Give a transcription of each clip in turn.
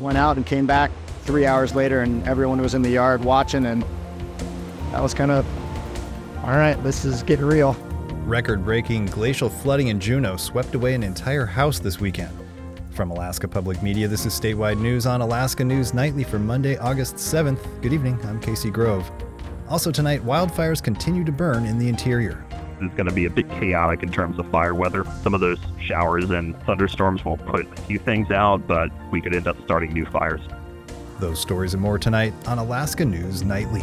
Went out and came back 3 hours later, and everyone was in the yard watching, and that was kind of, all right, this is getting real. Record-breaking glacial flooding in Juneau swept away an entire house this weekend. From Alaska Public Media, this is Statewide News on Alaska News Nightly for Monday, August 7th. Good evening, I'm Casey Grove. Also tonight, wildfires continue to burn in the interior. It's going to be a bit chaotic in terms of fire weather. Some of those showers and thunderstorms will put a few things out, but we could end up starting new fires. Those stories and more tonight on Alaska News Nightly.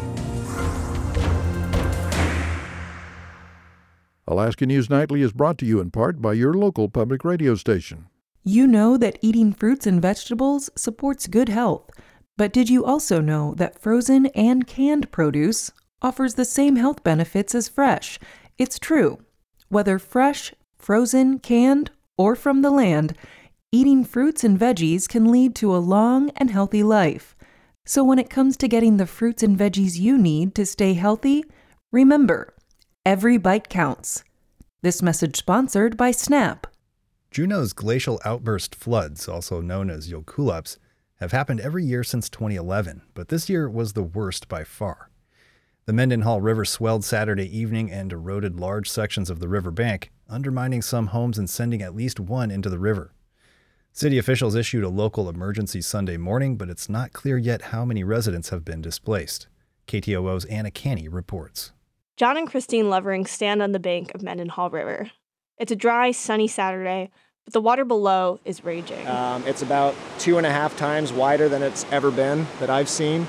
Alaska News Nightly is brought to you in part by your local public radio station. You know that eating fruits and vegetables supports good health, but did you also know that frozen and canned produce offers the same health benefits as fresh? It's true. Whether fresh, frozen, canned, or from the land, eating fruits and veggies can lead to a long and healthy life. So when it comes to getting the fruits and veggies you need to stay healthy, remember, every bite counts. This message sponsored by SNAP. Juneau's glacial outburst floods, also known as Yokulups, have happened every year since 2011, but this year was the worst by far. The Mendenhall River swelled Saturday evening and eroded large sections of the river bank, undermining some homes and sending at least one into the river. City officials issued a local emergency Sunday morning, but it's not clear yet how many residents have been displaced. KTOO's Anna Canny reports. John and Christine Lovering stand on the bank of Mendenhall River. It's a dry, sunny Saturday, but the water below is raging. It's about 2.5 times wider than it's ever been that I've seen.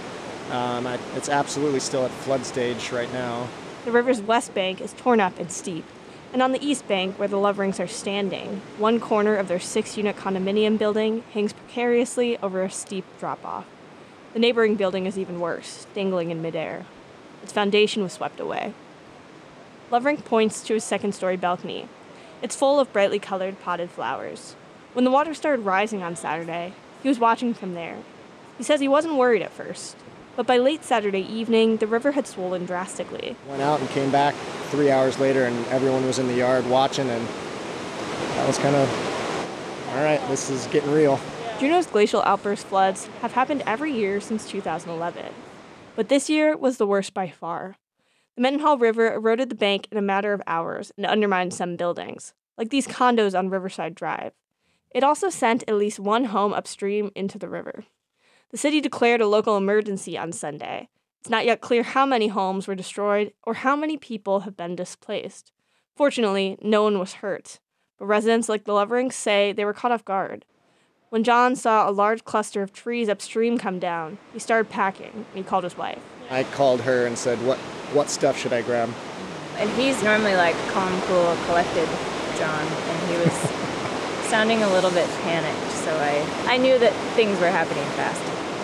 It's absolutely still at flood stage right now. The river's west bank is torn up and steep, and on the east bank, where the Loverings are standing, one corner of their 6-unit condominium building hangs precariously over a steep drop-off. The neighboring building is even worse, dangling in midair. Its foundation was swept away. Lovering points to his second-story balcony. It's full of brightly colored potted flowers. When the water started rising on Saturday, he was watching from there. He says he wasn't worried at first, but by late Saturday evening, the river had swollen drastically. Went out and came back 3 hours later, and everyone was in the yard watching, and that was kind of, all right, this is getting real. Juneau's glacial outburst floods have happened every year since 2011, but this year was the worst by far. The Mendenhall River eroded the bank in a matter of hours and undermined some buildings, like these condos on Riverside Drive. It also sent at least one home upstream into the river. The city declared a local emergency on Sunday. It's not yet clear how many homes were destroyed or how many people have been displaced. Fortunately, no one was hurt, but residents like the Loverings say they were caught off guard. When John saw a large cluster of trees upstream come down, he started packing, and he called his wife. I called her and said, what stuff should I grab? And he's normally like calm, cool, collected, John, and he was sounding a little bit panicked, so I knew that things were happening fast.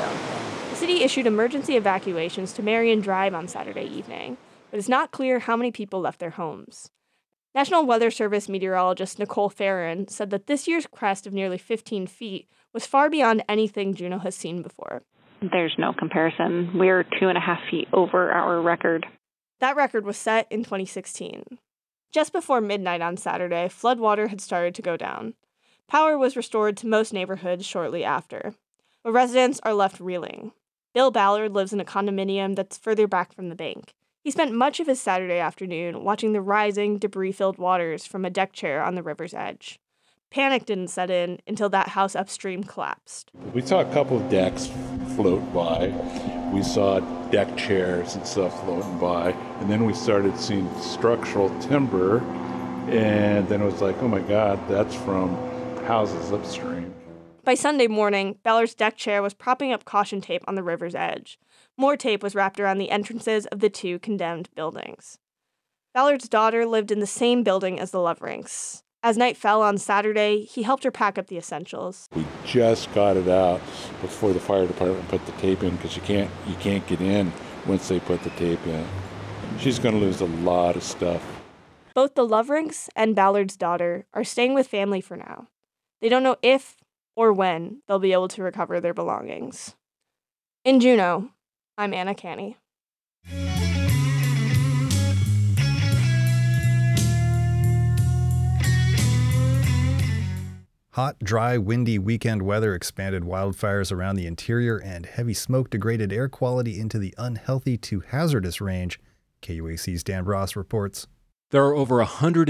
So. The city issued emergency evacuations to Marion Drive on Saturday evening, but it's not clear how many people left their homes. National Weather Service meteorologist Nicole Farron said that this year's crest of nearly 15 feet was far beyond anything Juneau has seen before. There's no comparison. We're 2.5 feet over our record. That record was set in 2016. Just before midnight on Saturday, floodwater had started to go down. Power was restored to most neighborhoods shortly after, but residents are left reeling. Bill Ballard lives in a condominium that's further back from the bank. He spent much of his Saturday afternoon watching the rising, debris-filled waters from a deck chair on the river's edge. Panic didn't set in until that house upstream collapsed. We saw a couple of decks float by. We saw deck chairs and stuff floating by. And then we started seeing structural timber. And then it was like, oh my God, that's from houses upstream. By Sunday morning, Ballard's deck chair was propping up caution tape on the river's edge. More tape was wrapped around the entrances of the 2 condemned buildings. Ballard's daughter lived in the same building as the Loverings. As night fell on Saturday, he helped her pack up the essentials. We just got it out before the fire department put the tape in because you can't get in once they put the tape in. She's going to lose a lot of stuff. Both the Loverings and Ballard's daughter are staying with family for now. They don't know if or when they'll be able to recover their belongings. In Juneau, I'm Anna Canny. Hot, dry, windy weekend weather expanded wildfires around the interior, and heavy smoke degraded air quality into the unhealthy to hazardous range. KUAC's Dan Ross reports. There are over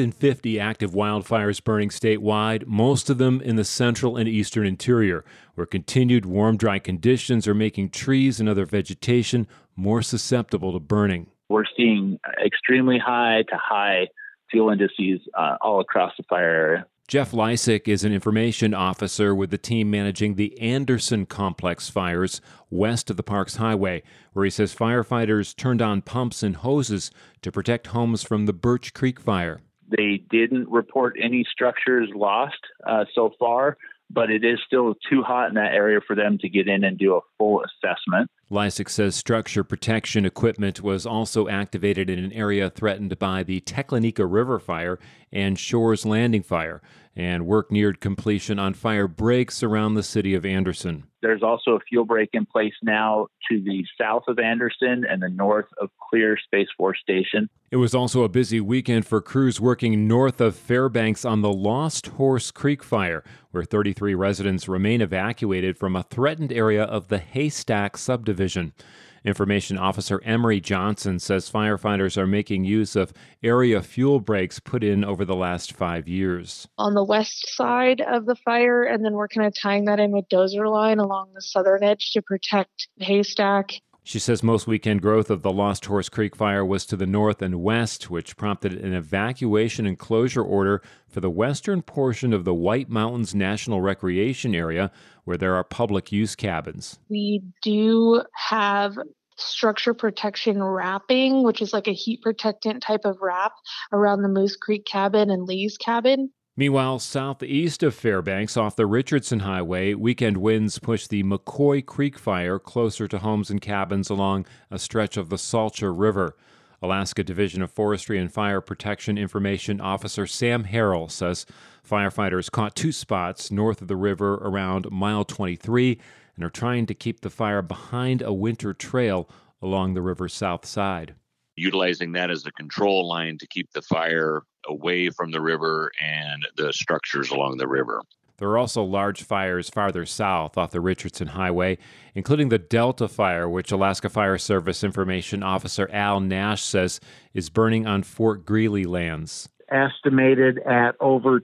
150 active wildfires burning statewide, most of them in the central and eastern interior, where continued warm, dry conditions are making trees and other vegetation more susceptible to burning. We're seeing extremely high to high fuel indices all across the fire area. Jeff Lysick is an information officer with the team managing the Anderson Complex fires west of the Parks Highway, where he says firefighters turned on pumps and hoses to protect homes from the Birch Creek fire. They didn't report any structures lost so far, but it is still too hot in that area for them to get in and do a full assessment. Lysick says structure protection equipment was also activated in an area threatened by the Teclanica River fire and Shores Landing fire, and work neared completion on fire breaks around the city of Anderson. There's also a fuel break in place now to the south of Anderson and the north of Clear Space Force Station. It was also a busy weekend for crews working north of Fairbanks on the Lost Horse Creek fire, where 33 residents remain evacuated from a threatened area of the Haystack subdivision. Information Officer Emery Johnson says firefighters are making use of area fuel breaks put in over the last 5 years. On the west side of the fire, and then we're kind of tying that in with dozer line along the southern edge to protect the Haystack. She says most weekend growth of the Lost Horse Creek fire was to the north and west, which prompted an evacuation and closure order for the western portion of the White Mountains National Recreation Area, where there are public use cabins. We do have structure protection wrapping, which is like a heat protectant type of wrap around the Moose Creek cabin and Lee's cabin. Meanwhile, southeast of Fairbanks, off the Richardson Highway, weekend winds pushed the McCoy Creek fire closer to homes and cabins along a stretch of the Salcha River. Alaska Division of Forestry and Fire Protection Information Officer Sam Harrell says firefighters caught 2 spots north of the river around mile 23 and are trying to keep the fire behind a winter trail along the river's south side. Utilizing that as a control line to keep the fire away from the river and the structures along the river. There are also large fires farther south off the Richardson Highway, including the Delta Fire, which Alaska Fire Service Information Officer Al Nash says is burning on Fort Greely lands. Estimated at over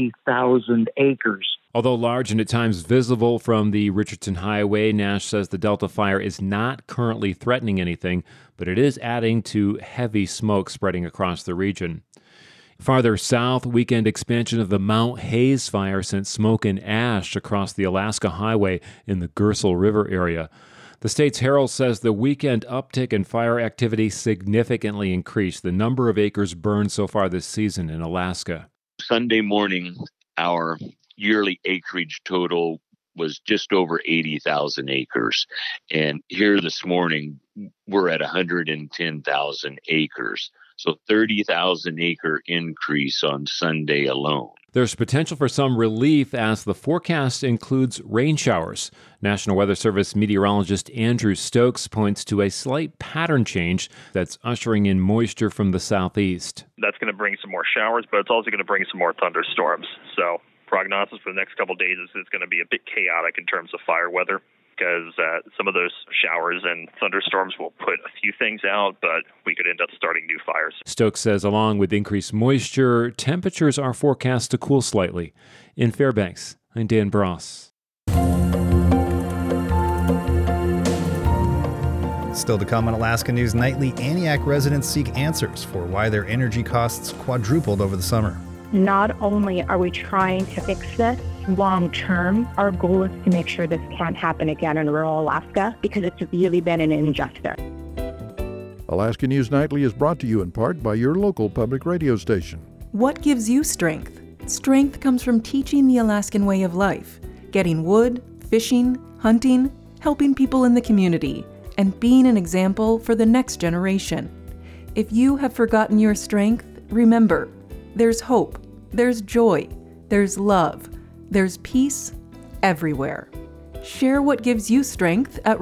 20,000 acres. Although large and at times visible from the Richardson Highway, Nash says the Delta Fire is not currently threatening anything, but it is adding to heavy smoke spreading across the region. Farther south, weekend expansion of the Mount Hayes fire sent smoke and ash across the Alaska Highway in the Gersel River area. The State's Herald says the weekend uptick in fire activity significantly increased the number of acres burned so far this season in Alaska. Sunday morning, our yearly acreage total was just over 80,000 acres. And here this morning, we're at 110,000 acres. So 30,000 acre increase on Sunday alone. There's potential for some relief as the forecast includes rain showers. National Weather Service meteorologist Andrew Stokes points to a slight pattern change that's ushering in moisture from the southeast. That's going to bring some more showers, but it's also going to bring some more thunderstorms. So prognosis for the next couple of days is it's going to be a bit chaotic in terms of fire weather, because some of those showers and thunderstorms will put a few things out, but we could end up starting new fires. Stokes says along with increased moisture, temperatures are forecast to cool slightly. In Fairbanks, I'm Dan Bross. Still to come on Alaska News Nightly, Aniak residents seek answers for why their energy costs quadrupled over the summer. Not only are we trying to fix this long term, our goal is to make sure this can't happen again in rural Alaska, because it's really been an injustice. Alaska News Nightly is brought to you in part by your local public radio station. What gives you strength? Strength comes from teaching the Alaskan way of life, getting wood, fishing, hunting, helping people in the community, and being an example for the next generation. If you have forgotten your strength, remember, there's hope, there's joy, there's love, there's peace everywhere. Share what gives you strength at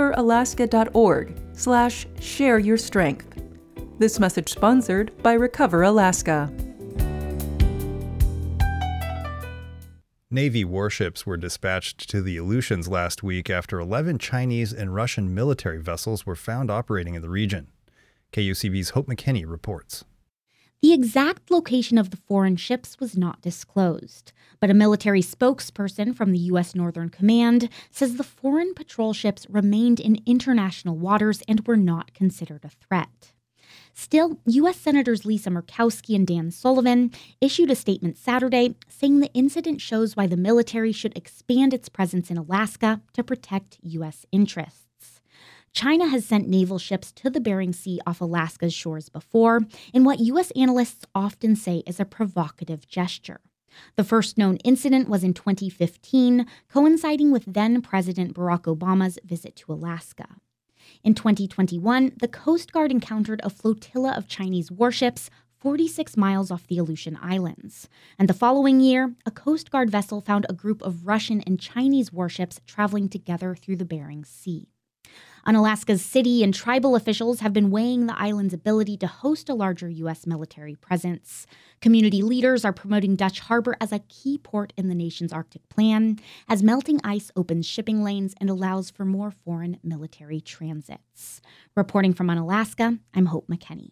recoveralaska.org/share your strength. This message sponsored by Recover Alaska. Navy warships were dispatched to the Aleutians last week after 11 Chinese and Russian military vessels were found operating in the region. KUCV's Hope McKinney reports. The exact location of the foreign ships was not disclosed, but a military spokesperson from the U.S. Northern Command says the foreign patrol ships remained in international waters and were not considered a threat. Still, U.S. Senators Lisa Murkowski and Dan Sullivan issued a statement Saturday saying the incident shows why the military should expand its presence in Alaska to protect U.S. interests. China has sent naval ships to the Bering Sea off Alaska's shores before, in what U.S. analysts often say is a provocative gesture. The first known incident was in 2015, coinciding with then-President Barack Obama's visit to Alaska. In 2021, the Coast Guard encountered a flotilla of Chinese warships 46 miles off the Aleutian Islands. And the following year, a Coast Guard vessel found a group of Russian and Chinese warships traveling together through the Bering Sea. Unalaska's city and tribal officials have been weighing the island's ability to host a larger U.S. military presence. Community leaders are promoting Dutch Harbor as a key port in the nation's Arctic plan, as melting ice opens shipping lanes and allows for more foreign military transits. Reporting from Unalaska, I'm Hope McKinney.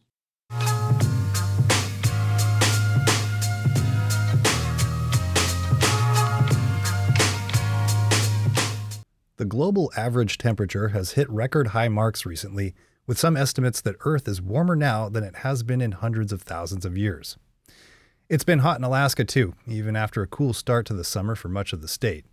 The global average temperature has hit record high marks recently, with some estimates that Earth is warmer now than it has been in hundreds of thousands of years. It's been hot in Alaska too, even after a cool start to the summer for much of the state.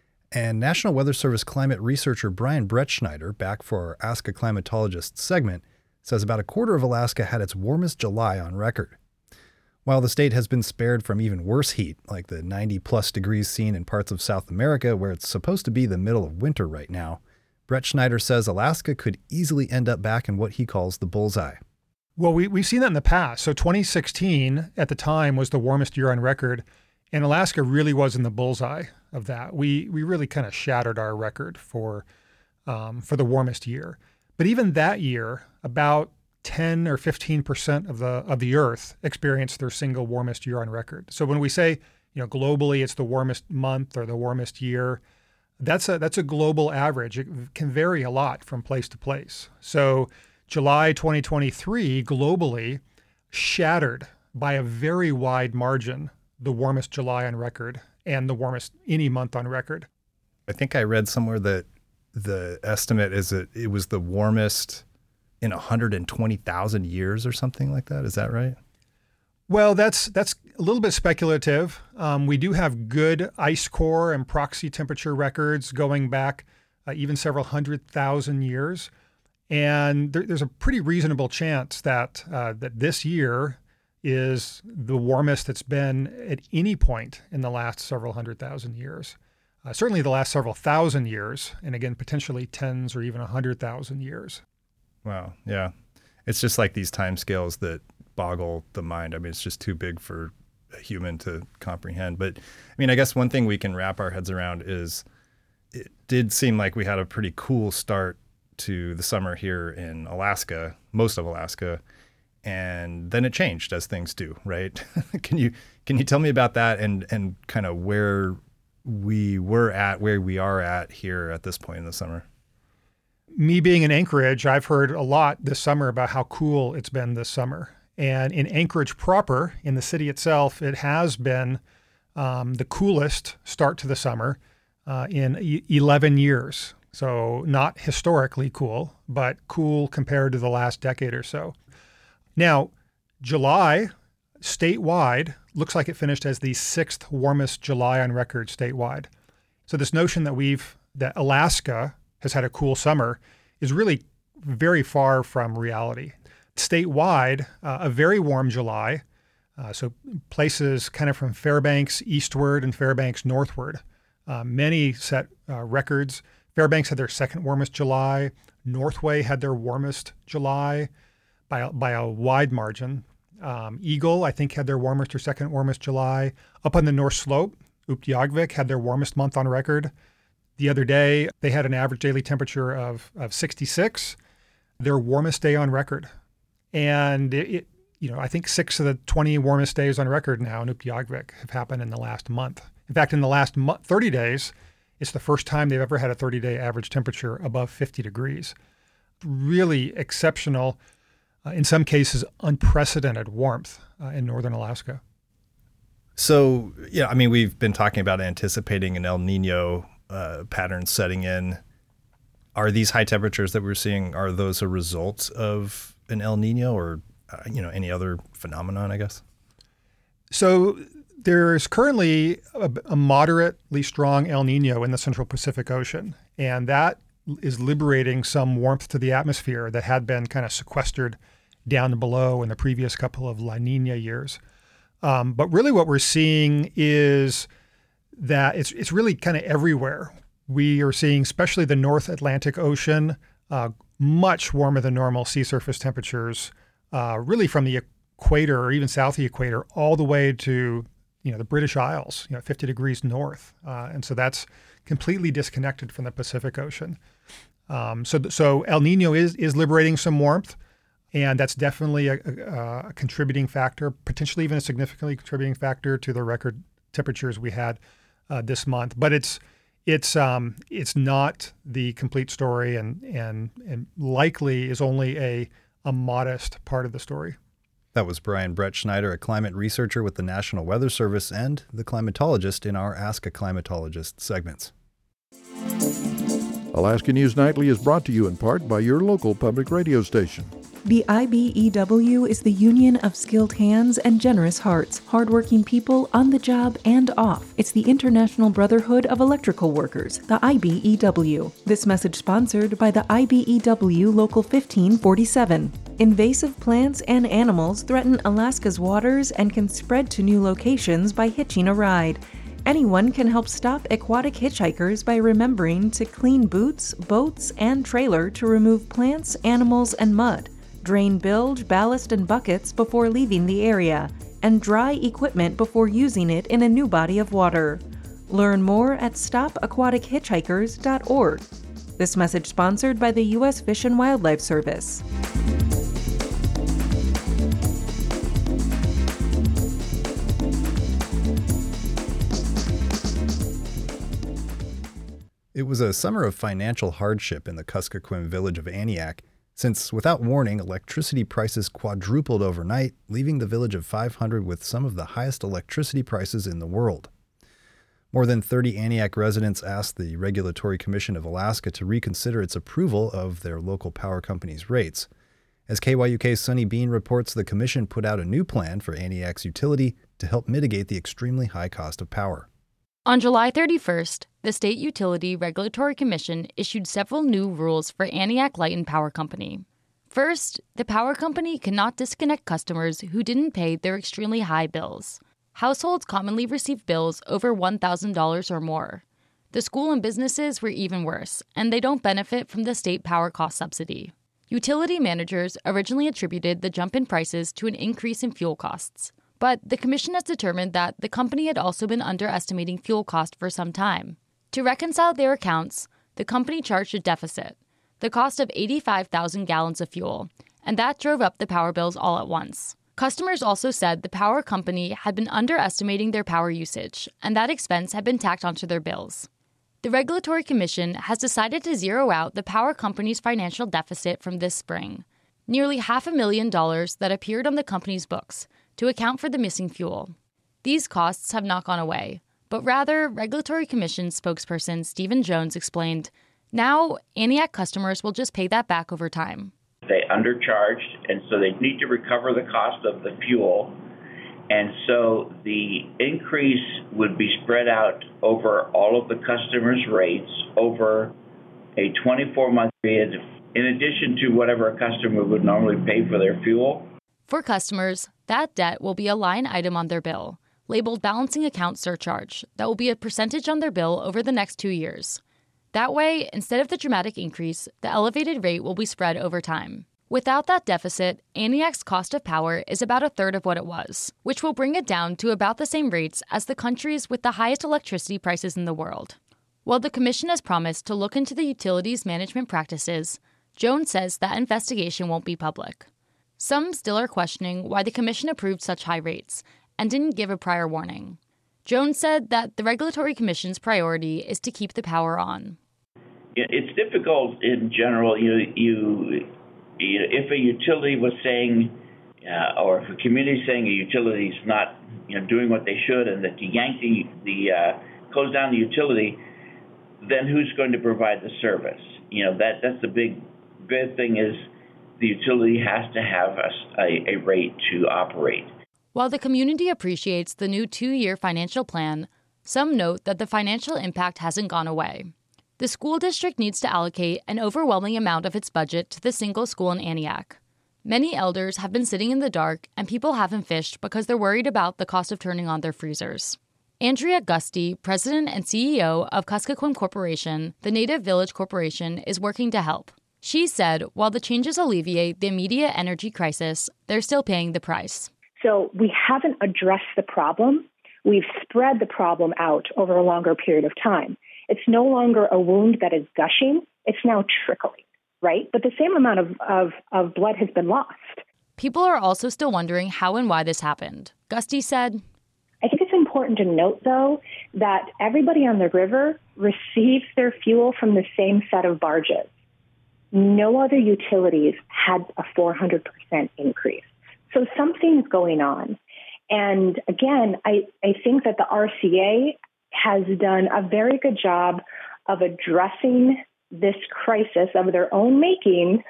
And National Weather Service climate researcher Brian Brettschneider, back for our Ask a Climatologist segment, says about a quarter of Alaska had its warmest July on record. While the state has been spared from even worse heat, like the 90-plus degrees seen in parts of South America where it's supposed to be the middle of winter right now, Brettschneider says Alaska could easily end up back in what he calls the bullseye. Well, we've seen that in the past. So 2016 at the time was the warmest year on record, and Alaska really was in the bullseye of that. We really kind of shattered our record for the warmest year. But even that year, about 10 or 15% of the Earth experienced their single warmest year on record. So when we say, globally it's the warmest month or the warmest year, that's a global average. It can vary a lot from place to place. So July 2023 globally shattered by a very wide margin the warmest July on record and the warmest any month on record. I think I read somewhere that the estimate is that it was the warmest in 120,000 years or something like that. Is that right? Well, that's a little bit speculative. We do have good ice core and proxy temperature records going back even several 100,000 years. And there's a pretty reasonable chance that this year is the warmest it's been at any point in the last several 100,000 years. Certainly the last several thousand years, and again, potentially tens or even 100,000 years. Wow. Yeah. It's just like these time scales that boggle the mind. I mean, it's just too big for a human to comprehend. But I mean, I guess one thing we can wrap our heads around is it did seem like we had a pretty cool start to the summer here in Alaska, most of Alaska, and then it changed as things do, right? Can you tell me about that and kind of where we were at, where we are at here at this point in the summer? Me being in Anchorage, I've heard a lot this summer about how cool it's been this summer. And in Anchorage proper, in the city itself, it has been the coolest start to the summer in 11 years. So not historically cool, but cool compared to the last decade or so. Now, July statewide looks like it finished as the 6th warmest July on record statewide. So this notion that Alaska has had a cool summer is really very far from reality. Statewide, a very warm July, so places kind of from Fairbanks eastward and Fairbanks northward, many set records. Fairbanks had their second warmest July. Northway had their warmest July by a wide margin. Eagle, I think, had their warmest or second warmest July. Up on the North Slope, Utqiagvik had their warmest month on record. The other day, they had an average daily temperature of 66, their warmest day on record. And I think 6 of the 20 warmest days on record now in Utqiagvik have happened in the last month. In fact, in the last 30 days, it's the first time they've ever had a 30-day average temperature above 50 degrees. Really exceptional, in some cases, unprecedented warmth in northern Alaska. So, yeah, I mean, we've been talking about anticipating an El Nino pattern setting in. Are these high temperatures that we're seeing, are those a result of an El Nino or, any other phenomenon, I guess? So there's currently a moderately strong El Nino in the Central Pacific Ocean, and that is liberating some warmth to the atmosphere that had been kind of sequestered down below in the previous couple of La Niña years. But really what we're seeing is that it's really kind of everywhere. We are seeing, especially the North Atlantic Ocean, much warmer than normal sea surface temperatures, really from the equator or even south of the equator all the way to the British Isles, 50 degrees north. And so that's completely disconnected from the Pacific Ocean. So El Nino is liberating some warmth, and that's definitely a contributing factor, potentially even a significantly contributing factor to the record temperatures we had this month. But it's not the complete story, and likely is only a modest part of the story. That was Brian Brett Schneider, a climate researcher with the National Weather Service and the climatologist in our Ask a Climatologist segments. Alaska News Nightly is brought to you in part by your local public radio station. The IBEW is the union of skilled hands and generous hearts, hardworking people on the job and off. It's the International Brotherhood of Electrical Workers, the IBEW. This message sponsored by the IBEW Local 1547. Invasive plants and animals threaten Alaska's waters and can spread to new locations by hitching a ride. Anyone can help stop aquatic hitchhikers by remembering to clean boots, boats, and trailer to remove plants, animals, and mud. Drain bilge, ballast, and buckets before leaving the area, and dry equipment before using it in a new body of water. Learn more at stopaquatichitchikers.org. This message sponsored by the U.S. Fish and Wildlife Service. It was a summer of financial hardship in the Kuskokwim village of Aniak, since without warning, electricity prices quadrupled overnight, leaving the village of 500 with some of the highest electricity prices in the world. More than 30 Aniak residents asked the Regulatory Commission of Alaska to reconsider its approval of their local power company's rates. As KYUK's Sunny Bean reports, the commission put out a new plan for Aniak's utility to help mitigate the extremely high cost of power. On July 31st, the State Utility Regulatory Commission issued several new rules for Aniak Light and Power Company. First, the power company cannot disconnect customers who didn't pay their extremely high bills. Households commonly receive bills over $1,000 or more. The school and businesses were even worse, and they don't benefit from the state power cost subsidy. Utility managers originally attributed the jump in prices to an increase in fuel costs. But the commission has determined that the company had also been underestimating fuel cost for some time. To reconcile their accounts, the company charged a deficit, the cost of 85,000 gallons of fuel, and that drove up the power bills all at once. Customers also said the power company had been underestimating their power usage, and that expense had been tacked onto their bills. The Regulatory Commission has decided to zero out the power company's financial deficit from this spring, nearly $500,000 that appeared on the company's books, to account for the missing fuel. These costs have not gone away, but rather, Regulatory Commission spokesperson Stephen Jones explained, now Aniak customers will just pay that back over time. They undercharged, and so they need to recover the cost of the fuel. And so the increase would be spread out over all of the customers' rates over a 24-month period, in addition to whatever a customer would normally pay for their fuel. For customers, that debt will be a line item on their bill, labeled Balancing Account Surcharge, that will be a percentage on their bill over the next 2 years. That way, instead of the dramatic increase, the elevated rate will be spread over time. Without that deficit, Aniak's cost of power is about a third of what it was, which will bring it down to about the same rates as the countries with the highest electricity prices in the world. While the commission has promised to look into the utilities' management practices, Jones says that investigation won't be public. Some still are questioning why the commission approved such high rates and didn't give a prior warning. Jones said that the Regulatory Commission's priority is to keep the power on. It's difficult in general. If a utility was saying, or if a community is saying a utility is not, doing what they should, and that you yank close down the utility, then who's going to provide the service? That's the big thing is the utility has to have a rate to operate. While the community appreciates the new 2-year financial plan, some note that the financial impact hasn't gone away. The school district needs to allocate an overwhelming amount of its budget to the single school in Antioch. Many elders have been sitting in the dark, and people haven't fished because they're worried about the cost of turning on their freezers. Andrea Gusty, president and CEO of Kuskokwim Corporation, the Native Village Corporation, is working to help. She said while the changes alleviate the immediate energy crisis, they're still paying the price. So we haven't addressed the problem. We've spread the problem out over a longer period of time. It's no longer a wound that is gushing. It's now trickling, right? But the same amount of blood has been lost. People are also still wondering how and why this happened. Gusty said, I think it's important to note, though, that everybody on the river receives their fuel from the same set of barges. No other utilities had a 400% increase. So something's going on. And again, I think that the RCA has done a very good job of addressing this crisis of their own making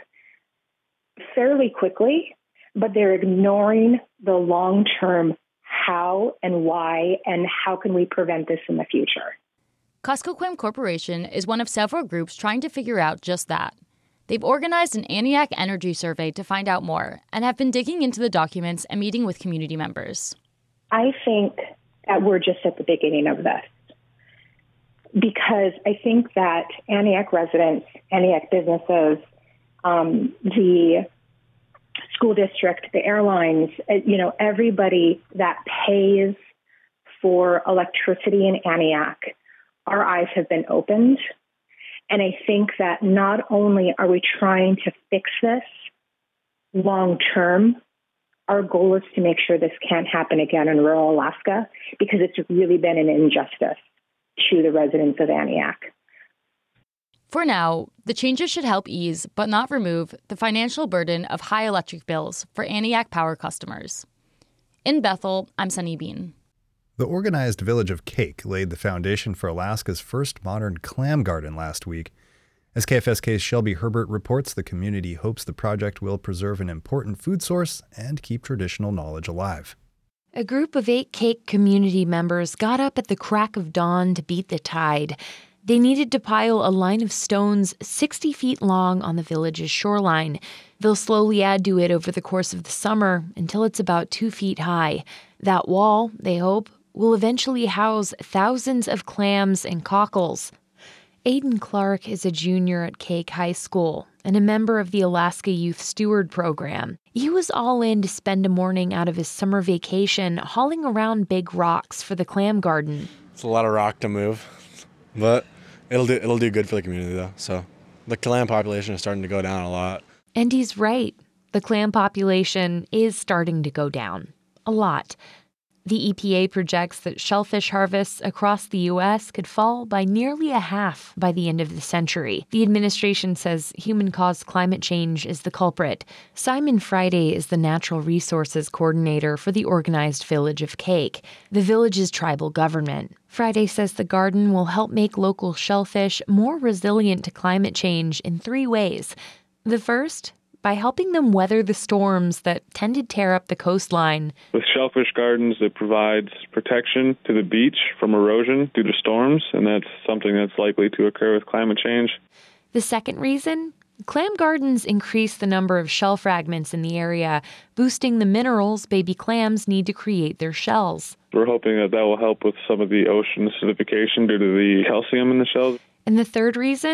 fairly quickly, but they're ignoring the long-term how and why and how can we prevent this in the future. Kuskokwim Corporation is one of several groups trying to figure out just that. They've organized an Antioch energy survey to find out more and have been digging into the documents and meeting with community members. I think that we're just at the beginning of this because I think that Antioch residents, Antioch businesses, the school district, the airlines, everybody that pays for electricity in Antioch, our eyes have been opened. And I think that not only are we trying to fix this long term, our goal is to make sure this can't happen again in rural Alaska because it's really been an injustice to the residents of Antioch. For now, the changes should help ease, but not remove, the financial burden of high electric bills for Antioch Power customers. In Bethel, I'm Sunny Bean. The organized village of Cake laid the foundation for Alaska's first modern clam garden last week. As KFSK's Shelby Herbert reports, the community hopes the project will preserve an important food source and keep traditional knowledge alive. A group of 8 Cake community members got up at the crack of dawn to beat the tide. They needed to pile a line of stones 60 feet long on the village's shoreline. They'll slowly add to it over the course of the summer until it's about 2 feet high. That wall, they hope, will eventually house thousands of clams and cockles. Aiden Clark is a junior at Cake High School and a member of the Alaska Youth Steward Program. He was all in to spend a morning out of his summer vacation hauling around big rocks for the clam garden. It's a lot of rock to move, but it'll do good for the community, though. So the clam population is starting to go down a lot. And he's right. The clam population is starting to go down. A lot. The EPA projects that shellfish harvests across the U.S. could fall by nearly a half by the end of the century. The administration says human-caused climate change is the culprit. Simon Friday is the natural resources coordinator for the organized village of Cake, the village's tribal government. Friday says the garden will help make local shellfish more resilient to climate change in 3 ways. The first, by helping them weather the storms that tend to tear up the coastline. With shellfish gardens, it provides protection to the beach from erosion due to storms, and that's something that's likely to occur with climate change. The second reason, clam gardens increase the number of shell fragments in the area, boosting the minerals baby clams need to create their shells. We're hoping that will help with some of the ocean acidification due to the calcium in the shells. And the third reason,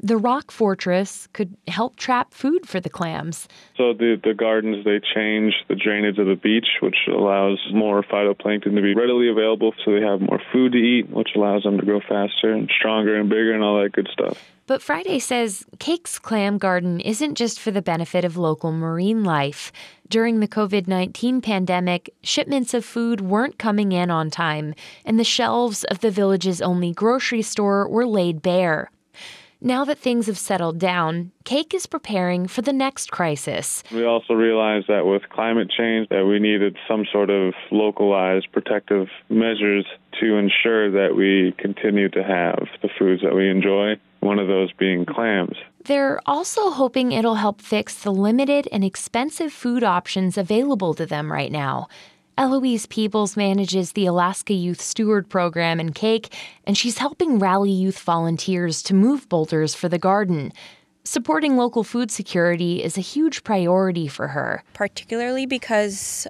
The rock fortress could help trap food for the clams. So the gardens, they change the drainage of the beach, which allows more phytoplankton to be readily available, so they have more food to eat, which allows them to grow faster and stronger and bigger and all that good stuff. But Friday says Cake's clam garden isn't just for the benefit of local marine life. During the COVID-19 pandemic, shipments of food weren't coming in on time, and the shelves of the village's only grocery store were laid bare. Now that things have settled down, Cake is preparing for the next crisis. We also realized that with climate change that we needed some sort of localized protective measures to ensure that we continue to have the foods that we enjoy, one of those being clams. They're also hoping it'll help fix the limited and expensive food options available to them right now. Eloise Peebles manages the Alaska Youth Steward Program in Cake, and she's helping rally youth volunteers to move boulders for the garden. Supporting local food security is a huge priority for her. Particularly because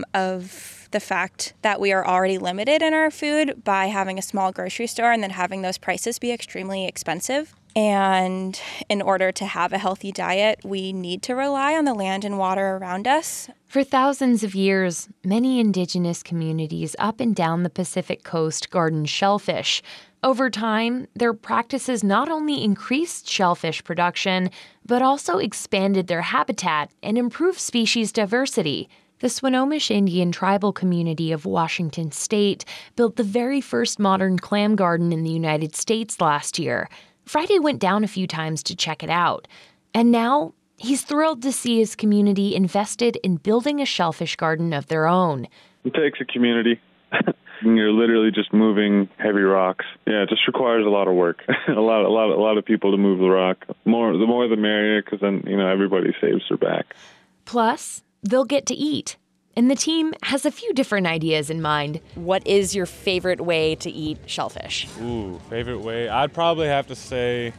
of the fact that we are already limited in our food by having a small grocery store and then having those prices be extremely expensive. And in order to have a healthy diet, we need to rely on the land and water around us. For thousands of years, many indigenous communities up and down the Pacific coast garden shellfish. Over time, their practices not only increased shellfish production, but also expanded their habitat and improved species diversity. The Swinomish Indian tribal community of Washington State built the very first modern clam garden in the United States last year. Friday went down a few times to check it out. And now, he's thrilled to see his community invested in building a shellfish garden of their own. It takes a community. You're literally just moving heavy rocks. Yeah, it just requires a lot of work. a lot of people to move the rock. The more the merrier, because then, everybody saves their back. Plus, they'll get to eat. And the team has a few different ideas in mind. What is your favorite way to eat shellfish? Ooh, favorite way? I'd probably have to say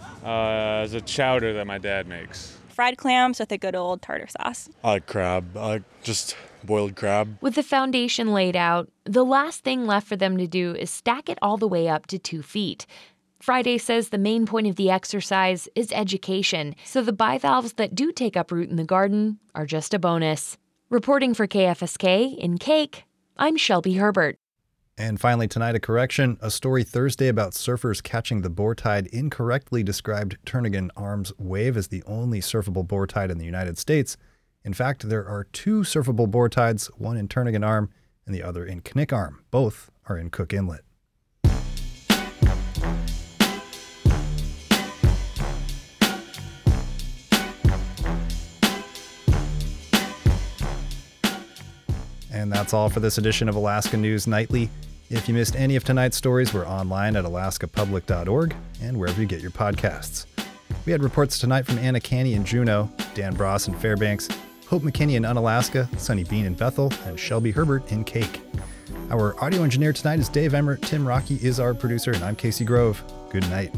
as a chowder that my dad makes. Fried clams with a good old tartar sauce. I like crab. I like just boiled crab. With the foundation laid out, the last thing left for them to do is stack it all the way up to 2 feet. Friday says the main point of the exercise is education, so the bivalves that do take up root in the garden are just a bonus. Reporting for KFSK in Cake, I'm Shelby Herbert. And finally tonight, a correction. A story Thursday about surfers catching the boar tide incorrectly described Turnagain Arm's wave as the only surfable boar tide in the United States. In fact, there are 2 surfable boar tides, one in Turnagain Arm and the other in Knik Arm. Both are in Cook Inlet. And that's all for this edition of Alaska News Nightly. If you missed any of tonight's stories, we're online at alaskapublic.org and wherever you get your podcasts. We had reports tonight from Anna Canny in Juneau, Dan Bross in Fairbanks, Hope McKinney in Unalaska, Sunny Bean in Bethel, and Shelby Herbert in Cake. Our audio engineer tonight is Dave Emmert. Tim Rocky is our producer, and I'm Casey Grove. Good night.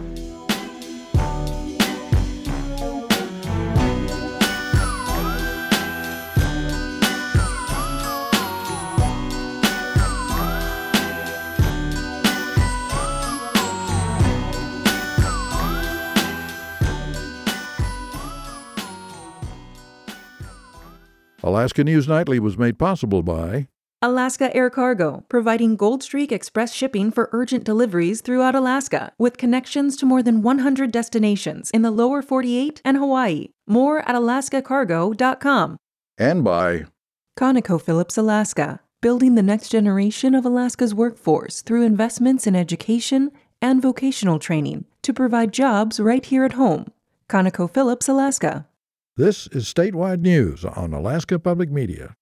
Alaska News Nightly was made possible by Alaska Air Cargo, providing Gold Streak Express shipping for urgent deliveries throughout Alaska, with connections to more than 100 destinations in the lower 48 and Hawaii. More at alaskacargo.com. And by ConocoPhillips Alaska, building the next generation of Alaska's workforce through investments in education and vocational training to provide jobs right here at home. ConocoPhillips Alaska. This is Statewide News on Alaska Public Media.